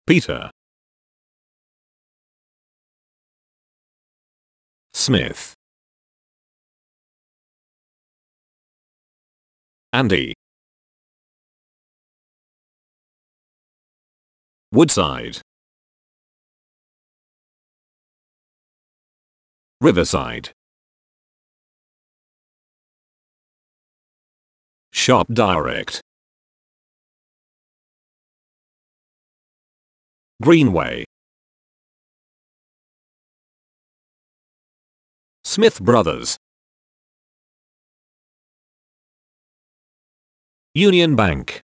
Peter, Smith, Andy, Woodside, Riverside, Sharp Direct, Greenway, Smith Brothers, Union Bank.